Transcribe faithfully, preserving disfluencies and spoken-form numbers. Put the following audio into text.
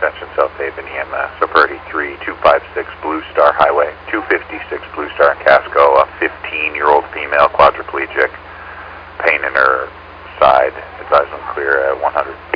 extension South Haven E M S. So Purdy three two five six Blue Star Highway, two fifty-six Blue Star in Casco, a fifteen-year-old female quadriplegic, pain in her side, advise them clear at one hundred.